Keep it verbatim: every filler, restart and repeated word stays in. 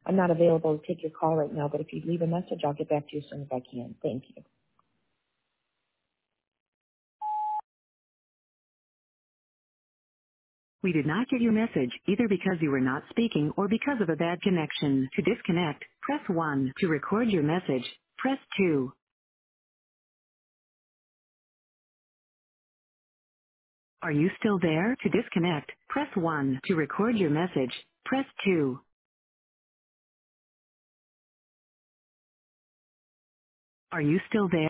I'm not available to take your call right now, but if you leave a message, I'll get back to you as soon as I can. Thank you. We did not get your message either because you were not speaking or because of a bad connection. To disconnect, press one. To record your message, press two. Are you still there? To disconnect, press one. To record your message, press two. Are you still there?